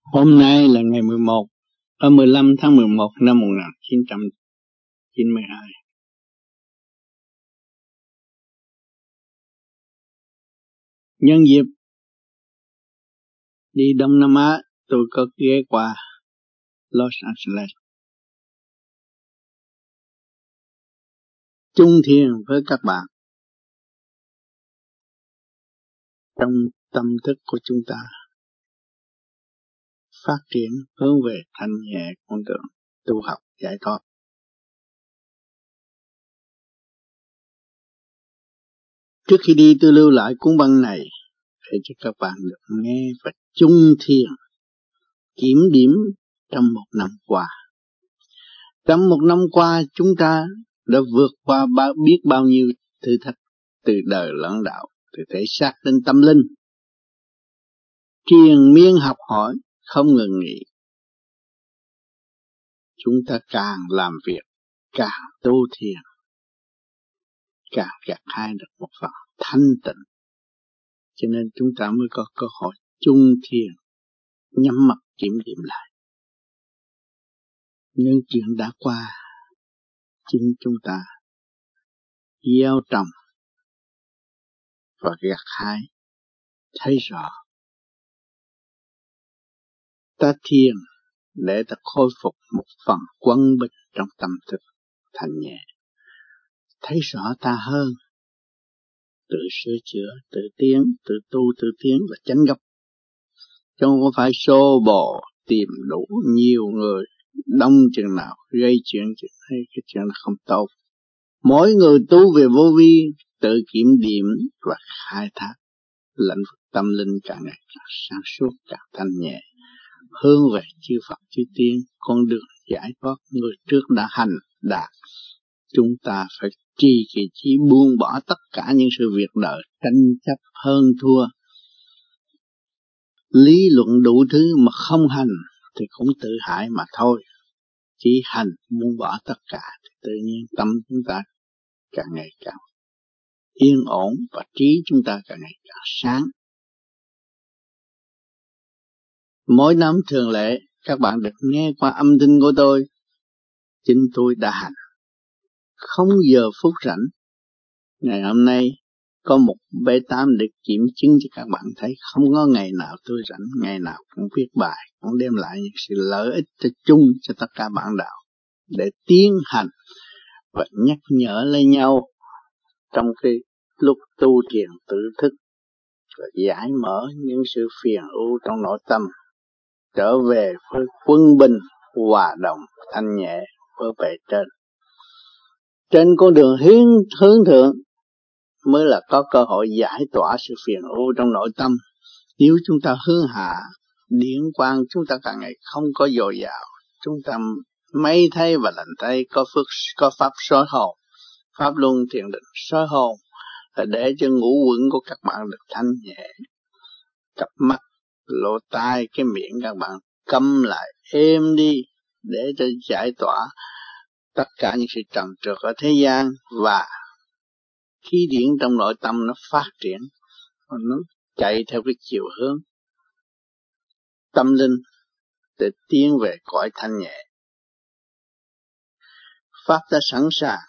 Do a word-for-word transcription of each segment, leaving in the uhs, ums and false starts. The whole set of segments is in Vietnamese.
Hôm nay là ngày mười một, ở mười lăm tháng mười một năm một nghìn chín trăm chín mươi hai. Nhân dịp đi Đông Nam Á, tôi có ghé qua Los Angeles, chung thiền với các bạn trong tâm thức của chúng ta, phát triển hướng về thanh nhẹ con đường tu học giải thoát. Trước khi đi, tôi lưu lại cuốn băng này để cho các bạn được nghe và chung thiền kiểm điểm trong một năm qua. Trong một năm qua, chúng ta đã vượt qua bao, biết bao nhiêu thử thách, từ đời lẫn đạo, từ thể xác đến tâm linh. Triền miên học hỏi, không ngừng nghỉ. Chúng ta càng làm việc, càng tu thiền, càng gặt hái được một phần thanh tịnh. Cho nên chúng ta mới có cơ hội chung thiền, nhắm mắt kiểm điểm lại những chuyện đã qua. Chính chúng ta gieo trồng và gặt hái, thấy rõ. Ta thiền để ta khôi phục một phần quân bình trong tâm thức thanh nhẹ, thấy rõ ta hơn, tự sửa chữa, tự tiến, tự tu, tự tiến và chánh gốc. Chứ không phải xô bồ tìm đủ nhiều người đông chừng nào gây chuyện chừng hay cái chuyện là không tốt. Mỗi người tu về vô vi, tự kiểm điểm và khai thác lĩnh vực tâm linh càng ngày càng sáng suốt, càng thanh nhẹ, hướng về chư Phật chư Tiên, con đường giải thoát người trước đã hành đạt. Chúng ta phải trì kỳ chí buông bỏ tất cả những sự việc đời, tranh chấp hơn thua, lý luận đủ thứ mà không hành thì cũng tự hại mà thôi. Chỉ hành buông bỏ tất cả thì tự nhiên tâm chúng ta càng ngày càng yên ổn và trí chúng ta càng ngày càng sáng. Mỗi năm thường lệ các bạn được nghe qua âm thanh của tôi. Chính tôi đã hành, không giờ phút rảnh. Ngày hôm nay có một bê tám để kiểm chứng cho các bạn thấy không có ngày nào tôi rảnh, ngày nào cũng viết bài, cũng đem lại những sự lợi ích cho chung cho tất cả bạn đạo để tiến hành và nhắc nhở lên nhau trong cái lúc tu thiền tự thức và giải mở những sự phiền ưu trong nội tâm, trở về với quân bình, hòa đồng, thanh nhẹ với bề trên. Trên con đường hướng, hướng thượng mới là có cơ hội giải tỏa sự phiền ưu trong nội tâm. Nếu chúng ta hướng hạ, điển quang chúng ta càng ngày không có dồi dào, chúng ta mấy thay và lành thay, có phước, có pháp soi hồn, pháp luân thiền định soi hồn, là để cho ngũ quẩn của các bạn được thanh nhẹ, cặp mắt, lỗ tai, cái miệng các bạn câm lại, êm đi, để cho giải tỏa tất cả những sự trần trượt ở thế gian, và khí điển trong nội tâm nó phát triển, nó chạy theo cái chiều hướng tâm linh để tiến về cõi thanh nhẹ. Pháp đã sẵn sàng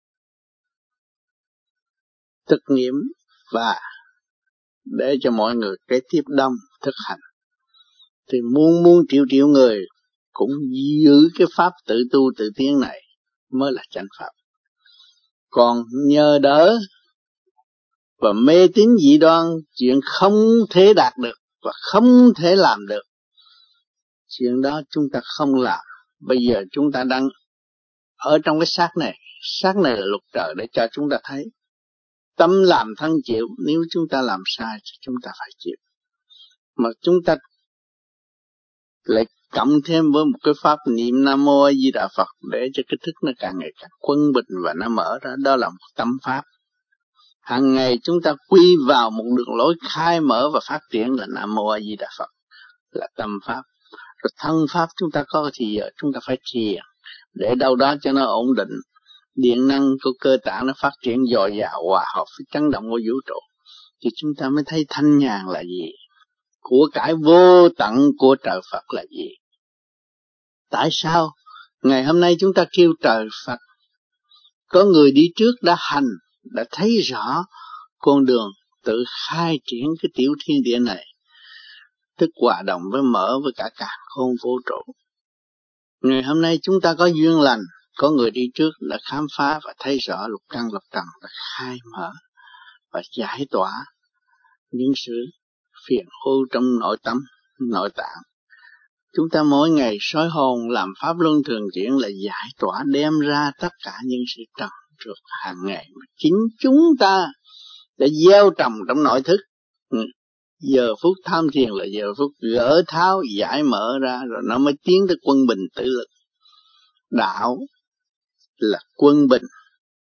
thực nghiệm và để cho mọi người kế tiếp đông thực hành, thì muôn muôn triệu triệu người cũng giữ cái pháp tự tu tự tiến này mới là chánh pháp. Còn nhờ đỡ và mê tín dị đoan, chuyện không thể đạt được và không thể làm được, chuyện đó chúng ta không làm. Bây giờ chúng ta đang ở trong cái xác này, xác này là luật trời để cho chúng ta thấy. Tâm làm thân chịu, nếu chúng ta làm sai thì chúng ta phải chịu. Mà chúng ta lại cộng thêm với một cái pháp niệm Nam Mô A Di Đà Phật để cho cái thức nó càng ngày càng quân bình và nó mở ra, đó là một tâm pháp. Hàng ngày chúng ta quy vào một đường lối khai mở và phát triển là Nam Mô A Di Đà Phật, là tâm pháp. Rồi thân pháp chúng ta có thì giờ chúng ta phải thiền để đâu đó cho nó ổn định, điện năng của cơ tạng nó phát triển dồi dào, hòa hợp với chấn động của vũ trụ, thì chúng ta mới thấy thanh nhàn là gì, của cải vô tận của trời Phật là gì? Tại sao ngày hôm nay chúng ta kêu trời Phật? Có người đi trước đã hành, đã thấy rõ con đường tự khai triển cái tiểu thiên địa này, tức hòa đồng với mở với cả càn khôn vũ trụ. Ngày hôm nay chúng ta có duyên lành, có người đi trước đã khám phá và thấy rõ lục căn lục trần, và khai mở và giải tỏa những sự phiền hưu trong nội tâm, nội tạng. Chúng ta mỗi ngày soi hồn làm pháp luân thường chuyển là giải tỏa, đem ra tất cả những sự trần trượt hàng ngày mà chính chúng ta đã gieo trồng trong nội thức. Ừ. Giờ phút tham thiền là giờ phút gỡ tháo giải mở ra, rồi nó mới tiến tới quân bình tự lực. Đạo là quân bình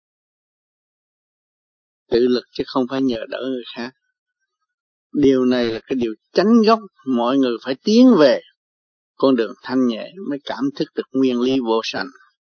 tự lực chứ không phải nhờ đỡ người khác. Điều này là cái điều chánh gốc, mọi người phải tiến về con đường thanh nhẹ mới cảm thức được nguyên lý vô sanh.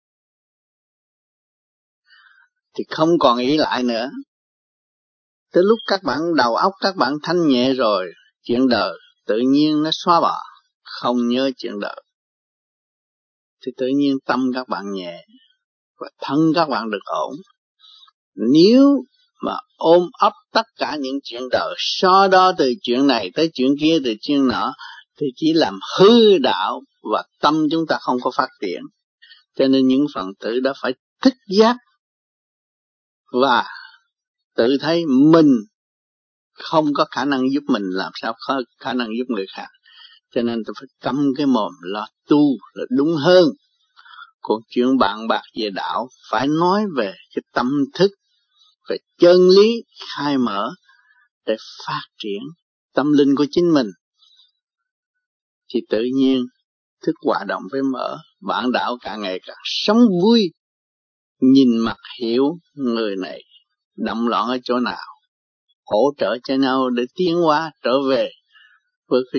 Thì không còn ý lại nữa. Tới lúc các bạn đầu óc các bạn thanh nhẹ rồi, chuyện đời tự nhiên nó xóa bỏ, không nhớ chuyện đời. Thì tự nhiên tâm các bạn nhẹ và thân các bạn được ổn. Nếu mà ôm ấp tất cả những chuyện đời, so đo từ chuyện này tới chuyện kia, từ chuyện nọ, thì chỉ làm hư đạo và tâm chúng ta không có phát triển. Cho nên những phần tử đã phải thức giác và tự thấy mình không có khả năng giúp mình, làm sao có khả năng giúp người khác. Cho nên tôi phải câm cái mồm lo tu là đúng hơn. Còn chuyện bạn bạc về đạo phải nói về cái tâm thức, về chân lý khai mở để phát triển tâm linh của chính mình. Thì tự nhiên thức hòa đồng với mở, bạn đạo càng ngày càng sống vui, nhìn mặt hiểu người này động loạn ở chỗ nào, hỗ trợ cho nhau để tiến hóa trở về với cái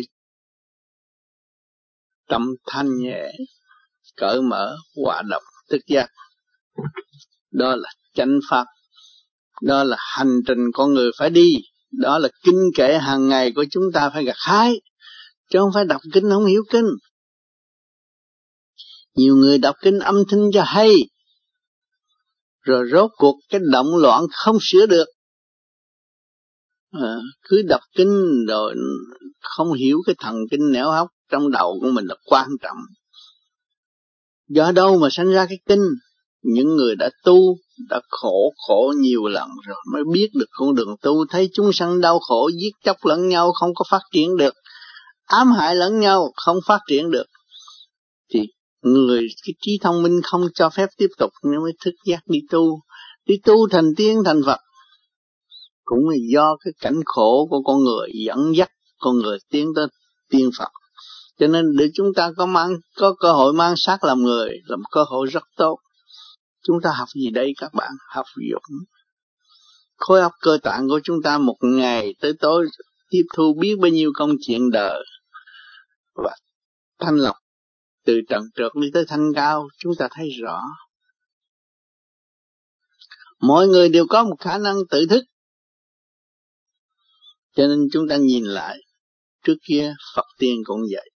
tâm thanh nhẹ, cởi mở, hòa đồng, thức giác. Đó là chánh pháp, đó là hành trình con người phải đi, đó là kinh kệ hàng ngày của chúng ta phải gặt hái, chứ không phải đọc kinh không hiểu kinh. Nhiều người đọc kinh âm thanh cho hay, rồi rốt cuộc cái động loạn không sửa được. À, cứ đọc kinh rồi không hiểu cái thần kinh nẻo hóc trong đầu của mình là quan trọng. Do đâu mà sanh ra cái kinh? Những người đã tu, đã khổ khổ nhiều lần rồi mới biết được con đường tu, thấy chúng sanh đau khổ, giết chóc lẫn nhau không có phát triển được, ám hại lẫn nhau không phát triển được. Thì người cái trí thông minh không cho phép tiếp tục, nhưng mới thức giác đi tu, đi tu thành tiên thành Phật. Cũng là do cái cảnh khổ của con người dẫn dắt con người tiến tới tiên Phật. Cho nên để chúng ta có mang có cơ hội mang xác làm người là một cơ hội rất tốt. Chúng ta học gì đây các bạn? Học dũng. Khối óc cơ tạng của chúng ta một ngày tới tối tiếp thu biết bao nhiêu công chuyện đời và thanh lọc từ trần trượt đi tới thanh cao, chúng ta thấy rõ. Mọi người đều có một khả năng tự thức. Cho nên chúng ta nhìn lại, trước kia Phật tiên cũng vậy.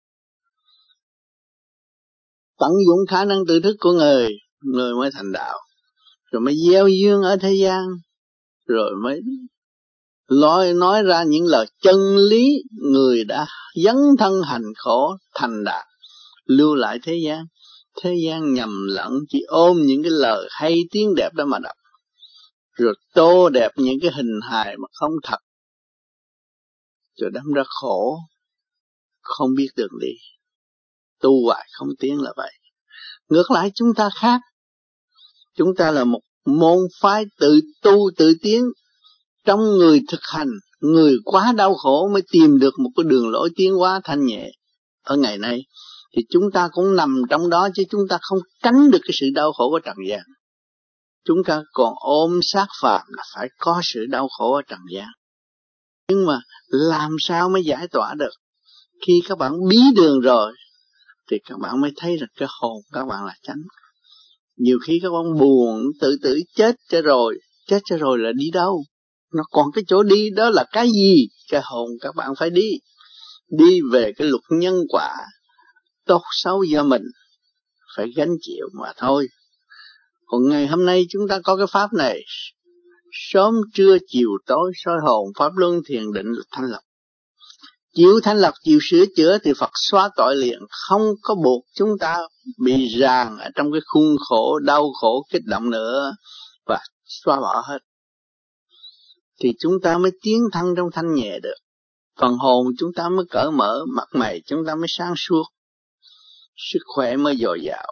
Tận dụng khả năng tự thức của người, người mới thành đạo. Rồi mới gieo duyên ở thế gian, rồi mới nói, nói ra những lời chân lý, người đã dấn thân hành khổ thành đạt, lưu lại thế gian. Thế gian nhầm lẫn, chỉ ôm những cái lời hay tiếng đẹp đó mà đọc, rồi tô đẹp những cái hình hài mà không thật, rồi đâm ra khổ, không biết đường đi, tu hoài không tiến là vậy. Ngược lại chúng ta khác, chúng ta là một môn phái tự tu tự tiến. Trong người thực hành, người quá đau khổ mới tìm được một cái đường lối tiến hóa thanh nhẹ. Ở ngày nay thì chúng ta cũng nằm trong đó, chứ chúng ta không tránh được cái sự đau khổ của trần gian. Chúng ta còn ôm xác phàm là phải có sự đau khổ ở trần gian. Nhưng mà làm sao mới giải tỏa được? Khi các bạn bí đường rồi thì các bạn mới thấy rằng cái hồn các bạn là chánh. Nhiều khi các bạn buồn tự tử chết cho rồi, chết cho rồi là đi đâu? Nó còn cái chỗ đi đó là cái gì? Cái hồn các bạn phải đi. đi về cái luật nhân quả, tốt xấu do mình phải gánh chịu mà thôi. Còn ngày hôm nay chúng ta có cái pháp này, sớm trưa chiều tối soi hồn, pháp luân thiền định là thanh lọc. Chịu thanh lọc, chịu sửa chữa thì Phật xóa tội liền, không có buộc chúng ta bị ràng ở trong cái khuôn khổ, đau khổ, kích động nữa, và xóa bỏ hết. Thì chúng ta mới tiến thân trong thanh nhẹ được. Phần hồn chúng ta mới cởi mở, mặt mày chúng ta mới sáng suốt, sức khỏe mới dồi dào.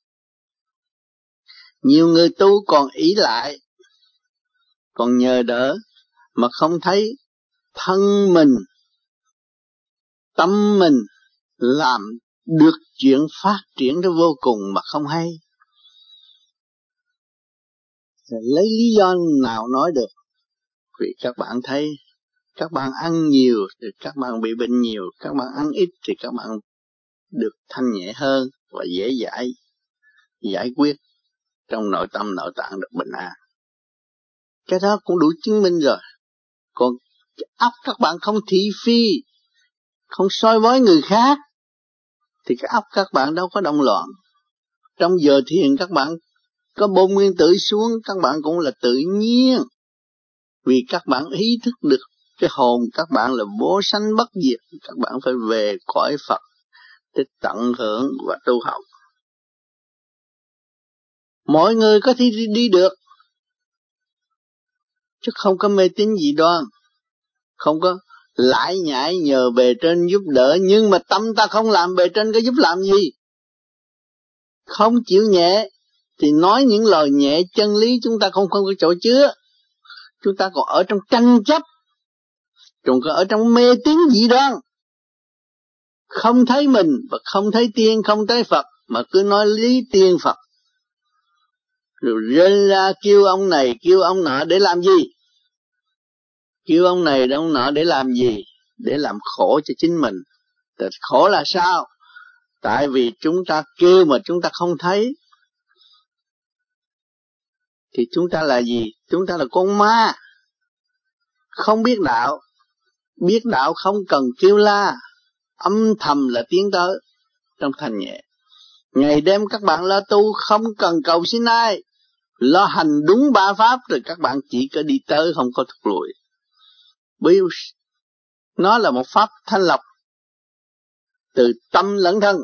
Nhiều người tu còn ỷ lại, còn nhờ đỡ, mà không thấy thân mình, tâm mình làm được chuyện phát triển đến vô cùng mà không hay. Rồi lấy lý do nào nói được? Vì các bạn thấy, các bạn ăn nhiều thì các bạn bị bệnh nhiều, các bạn ăn ít thì các bạn được thanh nhẹ hơn và dễ dãi giải quyết trong nội tâm nội tạng được bình an. Cái đó cũng đủ chứng minh rồi. Còn óc các bạn không thị phi, không soi mói người khác, thì cái óc các bạn đâu có động loạn. Trong giờ thiền các bạn có bốn nguyên tử xuống, các bạn cũng là tự nhiên. Vì các bạn ý thức được cái hồn các bạn là vô sanh bất diệt, các bạn phải về cõi Phật để tận hưởng và tu học. Mọi người có thể đi, đi được, chứ không có mê tín dị đoan, không có lải nhải nhờ bề trên giúp đỡ, nhưng mà tâm ta không làm, bề trên có giúp làm gì? Không chịu nhẹ thì nói những lời nhẹ chân lý chúng ta không không có chỗ chứa. Chúng ta còn ở trong tranh chấp, còn có ở trong mê tín dị đoan, không thấy mình và không thấy tiên, không thấy Phật, mà cứ nói lý tiên Phật, rồi rên ra kêu ông này kêu ông nọ để làm gì? Kêu ông này ông nọ để làm gì? Để làm khổ cho chính mình. Thì khổ là sao? Tại vì chúng ta kêu mà chúng ta không thấy, thì chúng ta là gì? Chúng ta là con ma, không biết đạo. Biết đạo không cần kêu la, âm thầm là tiến tới trong thanh nhẹ. Ngày đêm các bạn lo tu, không cần cầu xin ai, lo hành đúng ba pháp rồi các bạn chỉ có đi tới, không có thụt lùi. Bởi nó là một pháp thanh lọc từ tâm lẫn thân.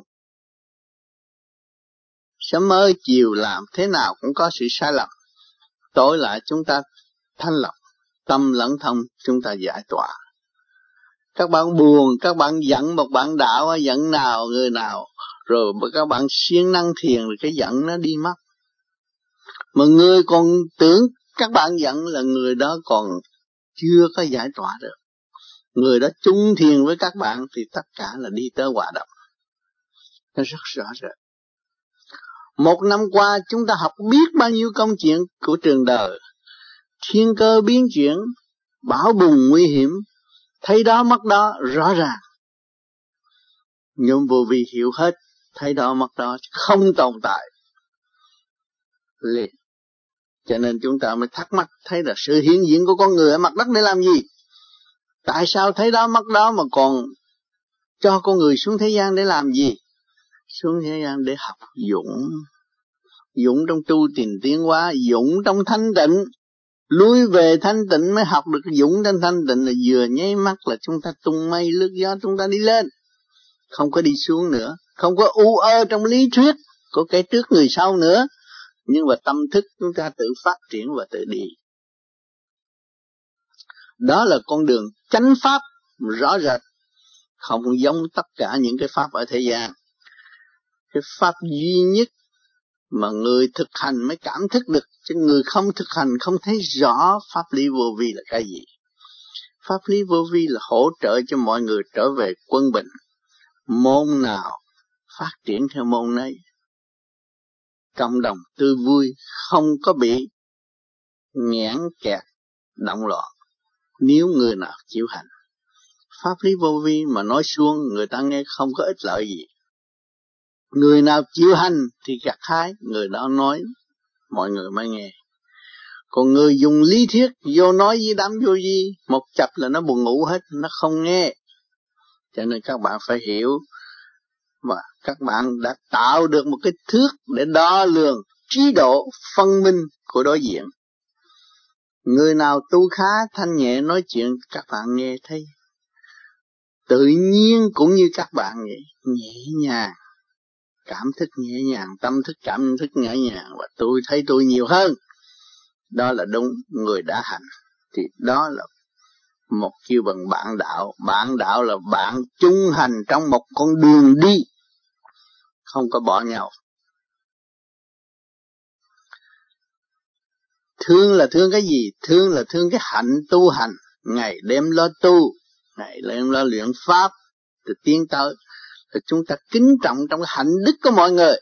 Sớm ơi chiều làm thế nào cũng có sự sai lầm, tối lại chúng ta thanh lọc tâm lẫn thân, chúng ta giải tỏa. Các bạn buồn, các bạn giận một bạn đạo, giận nào người nào, rồi các bạn siêng năng thiền rồi cái giận nó đi mất. Mà người còn tưởng các bạn giận là người đó còn chưa có giải tỏa được. Người đó chung thiền với các bạn thì tất cả là đi tới hòa đồng. Nó rất rõ rệt. Một năm qua chúng ta học biết bao nhiêu công chuyện của trường đời. Thiên cơ biến chuyển, bão bùng nguy hiểm, thấy đó mất đó rõ ràng. Nhưng vô vi hiểu hết, thấy đó mất đó không tồn tại liền. Cho nên chúng ta mới thắc mắc, thấy là sự hiện diện của con người ở mặt đất để làm gì? Tại sao thấy đó mất đó mà còn cho con người xuống thế gian để làm gì? Xuống thế gian để học dũng, dũng trong tu tìm tiến hóa, dũng trong thanh tịnh. Lui về thanh tịnh mới học được dũng trong thanh tịnh, là vừa nháy mắt là chúng ta tung mây lướt gió, chúng ta đi lên, không có đi xuống nữa, không có u ơ trong lý thuyết của cái trước người sau nữa, nhưng mà tâm thức chúng ta tự phát triển và tự đi. Đó là con đường chánh pháp rõ rệt, không giống tất cả những cái pháp ở thế gian. Cái pháp duy nhất mà người thực hành mới cảm thức được, chứ người không thực hành không thấy rõ pháp lý vô vi là cái gì. Pháp lý vô vi là hỗ trợ cho mọi người trở về quân bình. Môn nào phát triển theo môn ấy, cộng đồng tươi vui, không có bị nghẽn kẹt động loạn, nếu người nào chịu hành. Pháp lý vô vi mà nói suông, người ta nghe không có ích lợi gì. Người nào chịu hành thì gặt hái, người đó nói mọi người mới nghe. Còn người dùng lý thuyết vô nói với đám vô vi, một chập là nó buồn ngủ hết, nó không nghe. Cho nên các bạn phải hiểu, và các bạn đã tạo được một cái thước để đo lường trí độ phân minh của đối diện. Người nào tu khá thanh nhẹ nói chuyện các bạn nghe thấy tự nhiên, cũng như các bạn vậy, nhẹ nhàng, cảm thức nhẹ nhàng, tâm thức cảm thức nhẹ nhàng, và tôi thấy tôi nhiều hơn. Đó là đúng. Người đã hành thì đó là một kêu bằng bạn đạo. Bạn đạo là bạn chung hành trong một con đường đi, không có bỏ nhau. Thương là thương cái gì? Thương là thương cái hạnh tu hành, ngày đêm lo tu, ngày đêm lo luyện pháp, từ tiến tới thì chúng ta kính trọng trong cái hạnh đức của mọi người,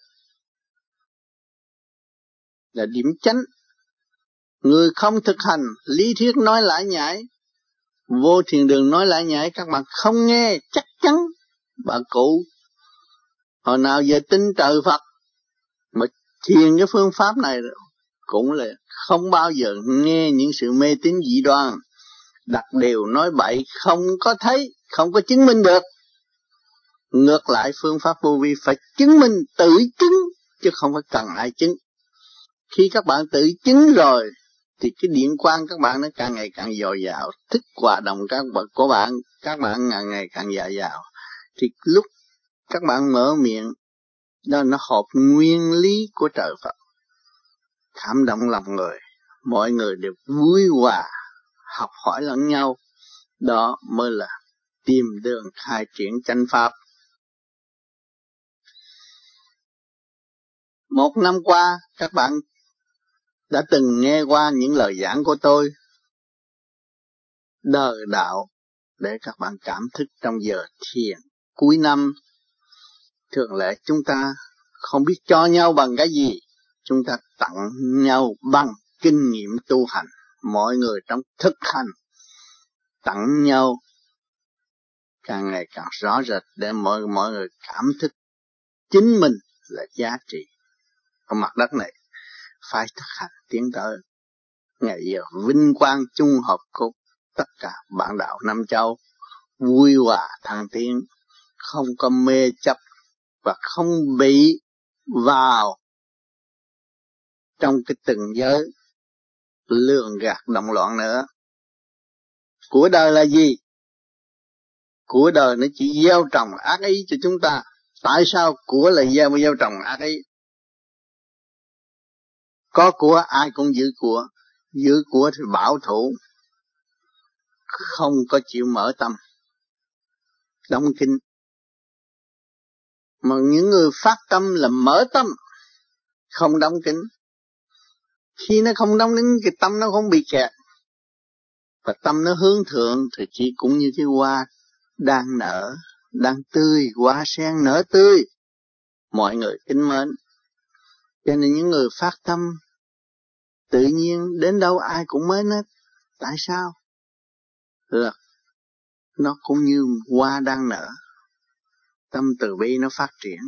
là điểm chánh. Người không thực hành lý thuyết nói lãi nhãi, vô thiền đường nói lãi nhãi, các bạn không nghe, chắc chắn bà cụ hồi nào giờ tin trời Phật mà thiền cái phương pháp này cũng là không bao giờ nghe những sự mê tín dị đoan, đặt điều nói bậy, không có thấy, không có chứng minh được. Ngược lại phương pháp vô vi phải chứng minh, tự chứng, chứ không phải cần ai chứng. Khi các bạn tự chứng rồi thì cái điện quang các bạn nó càng ngày càng dồi dào, thức hòa đồng các bạn của bạn các bạn càng ngày càng dồi dào, thì lúc các bạn mở miệng đó nó hợp nguyên lý của trời Phật, cảm động lòng người, mọi người đều vui hòa học hỏi lẫn nhau. Đó mới là tìm đường khai triển chánh pháp. Một năm qua các bạn đã từng nghe qua những lời giảng của tôi đời đạo, để các bạn cảm thức trong giờ thiền cuối năm. Thường lệ chúng ta không biết cho nhau bằng cái gì, chúng ta tặng nhau bằng kinh nghiệm tu hành. Mọi người trong thực hành tặng nhau càng ngày càng rõ rệt, để mọi mọi người cảm thức chính mình là giá trị ở mặt đất này. Phải thực hành tiến tới ngày giờ vinh quang chung hợp của tất cả bạn đạo Nam Châu, vui hòa thăng tiến, không có mê chấp và không bị vào trong cái từng giới lường gạt động loạn nữa. Của đời là gì? Của đời nó chỉ gieo trồng ác ý cho chúng ta. Tại sao của là gieo gieo trồng ác ý? Có của ai cũng giữ của, giữ của thì bảo thủ, không có chịu mở tâm, đóng kín. Mà những người phát tâm là mở tâm, không đóng kín. Khi nó không đóng kín, cái tâm nó không bị kẹt, và tâm nó hướng thượng thì chỉ cũng như cái hoa đang nở, đang tươi, hoa sen nở tươi, mọi người kính mến. Cho nên những người phát tâm tự nhiên đến đâu ai cũng mến hết. Tại sao? Là nó cũng như hoa đang nở, tâm từ bi nó phát triển.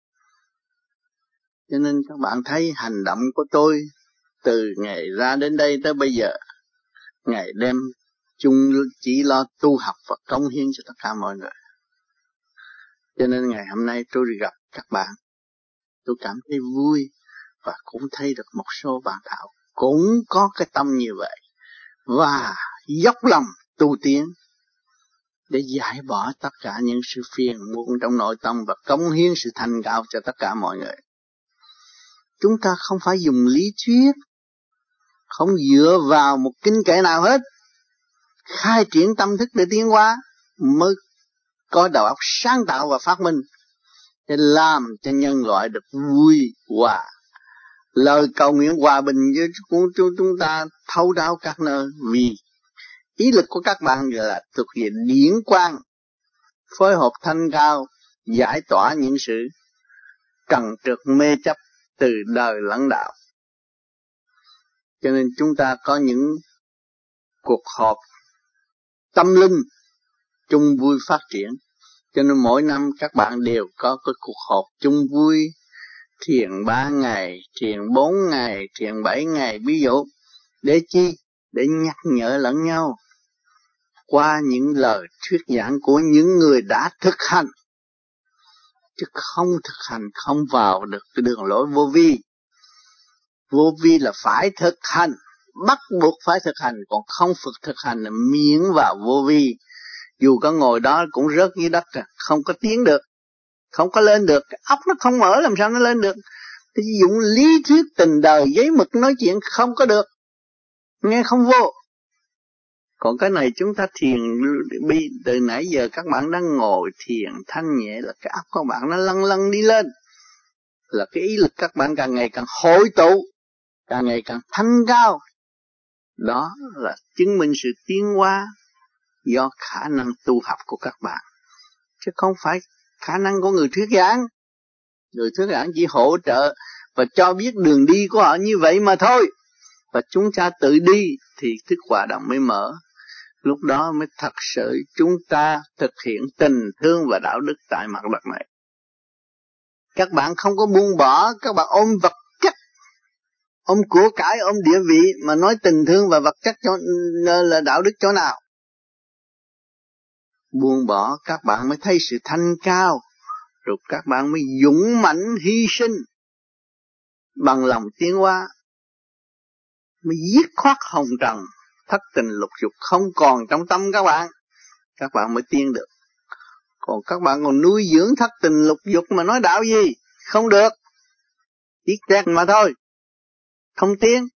Cho nên các bạn thấy hành động của tôi từ ngày ra đến đây tới bây giờ, ngày đêm chung chỉ lo tu học và cống hiến cho tất cả mọi người. Cho nên ngày hôm nay tôi gặp các bạn, tôi cảm thấy vui, và cũng thấy được một số bạn đạo cũng có cái tâm như vậy, và dốc lòng tu tiến để giải bỏ tất cả những sự phiền muộn trong nội tâm và cống hiến sự thành cao cho tất cả mọi người. Chúng ta không phải dùng lý thuyết, không dựa vào một kinh kệ nào hết, khai triển tâm thức để tiến hóa mới có đầu óc sáng tạo và phát minh, để làm cho nhân loại được vui hòa. Lời cầu nguyện hòa bình với chúng ta thấu đáo các nơi, vì ý lực của các bạn là thực hiện điển quang, phối hợp thanh cao, giải tỏa những sự trần trượt mê chấp từ đời lẫn đạo. Cho nên chúng ta có những cuộc họp tâm linh chung vui phát triển. Cho nên mỗi năm các bạn đều có cái cuộc họp chung vui, thiền ba ngày, thiền bốn ngày, thiền bảy ngày, ví dụ. Để chi? Để nhắc nhở lẫn nhau. qua những lời thuyết giảng của những người đã thực hành, chứ không thực hành không vào được cái đường lối vô vi. Vô vi là phải thực hành, bắt buộc phải thực hành, còn khôngฝึk thực hành là miễn vào vô vi. Dù có ngồi đó cũng rớt dưới đất, không có tiến được, không có lên được, cái óc nó không mở làm sao nó lên được. Thì dụng lý thuyết tình đời giấy mực nói chuyện không có được, nghe không vô. Còn cái này chúng ta thiền bi, từ nãy giờ các bạn đang ngồi thiền thanh nhẹ là cái óc các bạn nó lăn lăn đi lên, là cái ý lực các bạn càng ngày càng hội tụ, càng ngày càng thanh cao. Đó là chứng minh sự tiến hóa do khả năng tu học của các bạn, chứ không phải khả năng của người thuyết giảng. Người thuyết giảng chỉ hỗ trợ và cho biết đường đi của họ như vậy mà thôi. Và chúng ta tự đi thì thức hòa đồng mới mở. Lúc đó mới thật sự chúng ta thực hiện tình thương và đạo đức tại mặt đất này. Các bạn không có buông bỏ, các bạn ôm vật chất, ôm của cải, ôm địa vị mà nói tình thương và vật chất cho, là đạo đức chỗ nào? Buông bỏ các bạn mới thấy sự thanh cao, rồi các bạn mới dũng mãnh hy sinh bằng lòng tiến hóa, mới dứt khoát hồng trần, thất tình lục dục không còn trong tâm các bạn, các bạn mới tiến được. Còn các bạn còn nuôi dưỡng thất tình lục dục mà nói đạo gì? Không được, chỉ tẹt mà thôi, không tiến.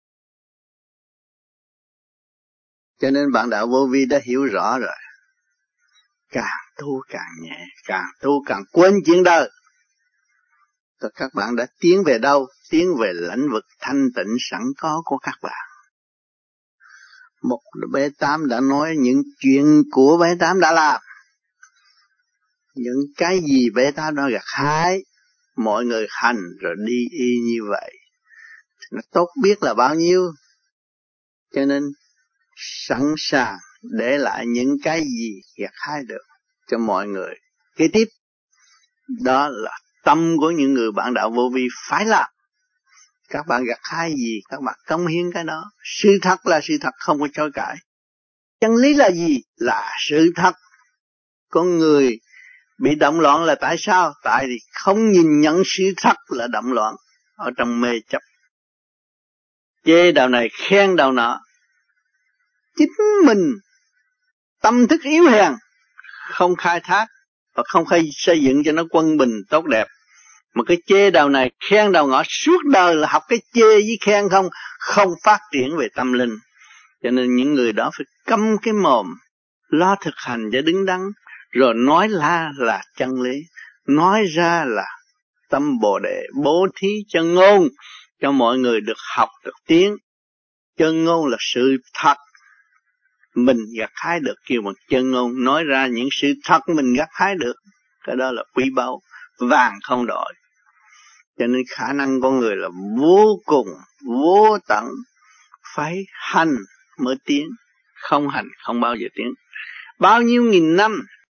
Cho nên bạn đạo vô vi đã hiểu rõ rồi, càng tu càng nhẹ, càng tu càng quên chuyện đời. Rồi các bạn đã tiến về đâu? Tiến về lãnh vực thanh tịnh sẵn có của các bạn. Một bé Tám đã nói những chuyện của bé Tám đã làm, những cái gì bé Tám đã gặt hái, mọi người hành rồi đi y như vậy, nó tốt biết là bao nhiêu. Cho nên sẵn sàng để lại những cái gì gặt hái được cho mọi người kế tiếp. Đó là tâm của những người bạn đạo vô vi phải làm. Các bạn gặt hái gì các bạn cống hiến cái đó. Sự thật là sự thật, không có chối cãi. Chân lý là gì? Là sự thật. Con người bị động loạn là tại sao? Tại vì không nhìn nhận sự thật là động loạn, ở trong mê chấp, chê đạo này khen đạo nọ. Chính mình tâm thức yếu hèn, không khai thác và không khai xây dựng cho nó quân bình tốt đẹp, mà cái chê đạo này khen đạo ngọ, suốt đời là học cái chê với khen không, không phát triển về tâm linh. Cho nên những người đó phải câm cái mồm, lo thực hành cho đứng đắn, rồi nói la là chân lý, nói ra là tâm Bồ Đề, bố thí chân ngôn cho mọi người được học được tiến. Chân ngôn là sự thật, mình gặt hái được, kêu bằng chân ngôn, nói ra những sự thật mình gặt hái được, cái đó là quý báu, vàng không đổi. Cho nên khả năng con người là vô cùng, vô tận, phải hành mới tiến, không hành không bao giờ tiến. Bao nhiêu nghìn năm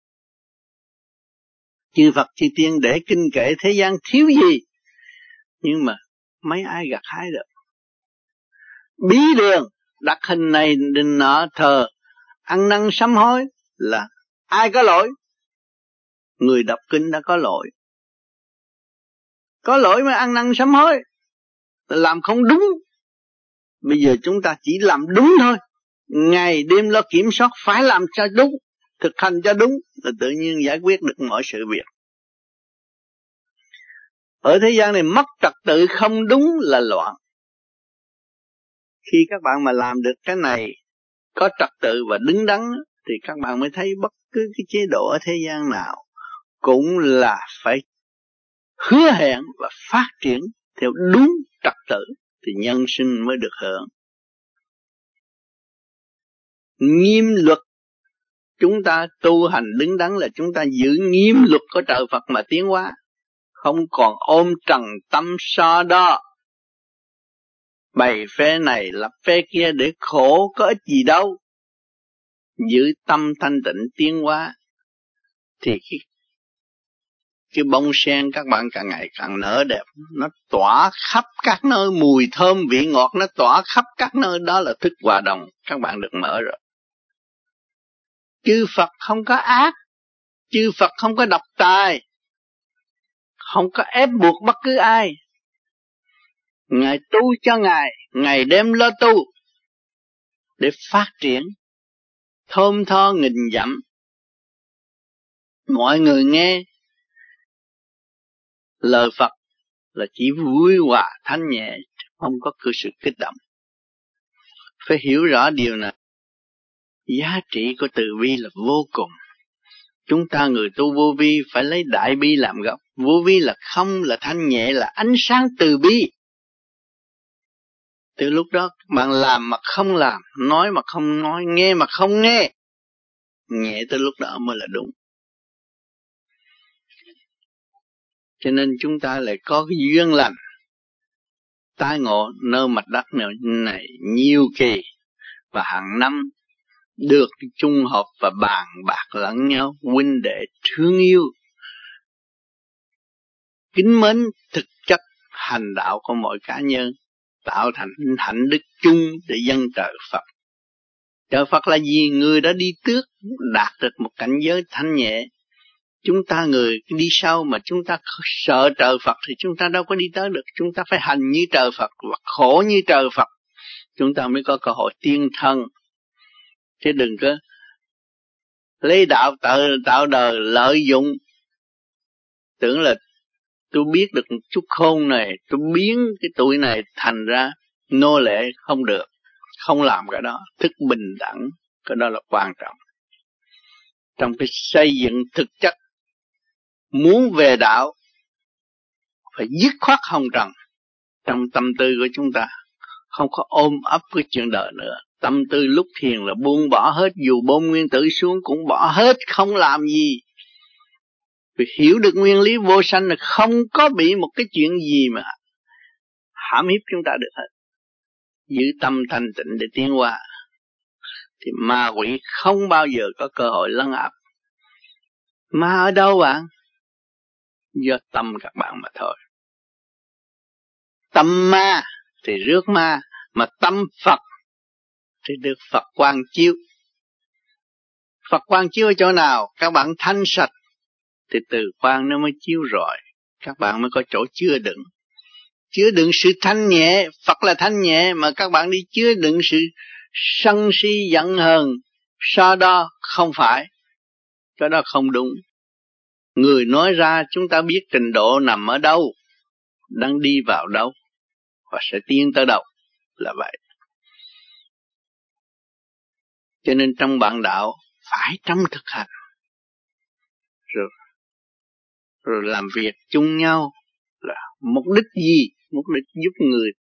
chư Phật chư Tiên để kinh kệ thế gian thiếu gì, nhưng mà mấy ai gặt hái được. Bí đường đặt hình này đình nọ thờ, ăn năn sám hối là ai có lỗi? Người đọc kinh đã có lỗi. Có lỗi mới ăn năn sám hối, làm không đúng. Bây giờ chúng ta chỉ làm đúng thôi, ngày đêm lo kiểm soát phải làm cho đúng, thực hành cho đúng là tự nhiên giải quyết được mọi sự việc. Ở thế gian này mất trật tự không đúng là loạn. Khi các bạn mà làm được cái này, có trật tự và đứng đắn, thì các bạn mới thấy bất cứ cái chế độ ở thế gian nào cũng là phải hứa hẹn và phát triển theo đúng trật tự thì nhân sinh mới được hưởng. Nghiêm luật, chúng ta tu hành đứng đắn là chúng ta giữ nghiêm luật của trời Phật mà tiến hóa, không còn ôm trần tâm so đo, bày phe này lập phe kia để khổ, có ích gì đâu. Giữ tâm thanh tịnh tiến hóa thì cái, cái bông sen các bạn càng ngày càng nở đẹp, nó tỏa khắp các nơi, mùi thơm vị ngọt nó tỏa khắp các nơi, đó là thức hòa đồng, các bạn được mở rồi. Chư Phật không có ác, chư Phật không có độc tài, không có ép buộc bất cứ ai. Ngài tu cho Ngài, ngày đêm lo tu để phát triển thơm tho nghìn dặm. Mọi người nghe lời Phật là chỉ vui hòa thanh nhẹ, không có cơ sự kích động. Phải hiểu rõ điều này. Giá trị của từ bi là vô cùng. Chúng ta người tu vô vi phải lấy đại bi làm gốc. Vô vi là không, là thanh nhẹ, là ánh sáng từ bi. Từ lúc đó bạn làm mà không làm, nói mà không nói, nghe mà không nghe, nhẹ từ lúc đó mới là đúng. Cho nên chúng ta lại có cái duyên lành tái ngộ nơi mặt đất này nhiều kỳ, và hàng năm được chung họp và bàn bạc lẫn nhau, huynh đệ thương yêu, kính mến thực chất hành đạo của mọi cá nhân, tạo thành hạnh đức chung để dâng trời Phật. Trời Phật là gì? Người đã đi trước đạt được một cảnh giới thanh nhẹ. Chúng ta người đi sau mà chúng ta sợ trời Phật thì chúng ta đâu có đi tới được. Chúng ta phải hành như trời Phật và khổ như trời Phật, chúng ta mới có cơ hội tiên thân. Chứ đừng có lấy đạo tạo, tạo đời lợi dụng, tưởng là tôi biết được một chút khôn này, tôi biến cái tuổi này thành ra nô lệ. Không được, không làm cái đó. Thức bình đẳng, cái đó là quan trọng. Trong cái xây dựng thực chất, muốn về đạo phải dứt khoát hồng trần trong tâm tư của chúng ta, không có ôm ấp cái chuyện đời nữa. Tâm tư lúc thiền là buông bỏ hết, dù bom nguyên tử xuống cũng bỏ hết, không làm gì. Vì hiểu được nguyên lý vô sanh là không có bị một cái chuyện gì mà hãm hiếp chúng ta được hết. Giữ tâm thanh tịnh để tiến qua thì ma quỷ không bao giờ có cơ hội lấn áp. Ma ở đâu bạn? Do tâm các bạn mà thôi. Tâm ma thì rước ma, mà tâm Phật thì được Phật quang chiếu. Phật quang chiếu ở chỗ nào? Các bạn thanh sạch thì từ quang nó mới chiếu rồi, các bạn mới có chỗ chứa đựng. Chứa đựng sự thanh nhẹ. Phật là thanh nhẹ, mà các bạn đi chứa đựng sự sân si giận hờn so đo, không phải. Cái đó không đúng. Người nói ra chúng ta biết trình độ nằm ở đâu, đang đi vào đâu và sẽ tiến tới đâu, là vậy. Cho nên trong bạn đạo phải trong thực hành, rồi, rồi làm việc chung nhau là mục đích gì? Mục đích giúp người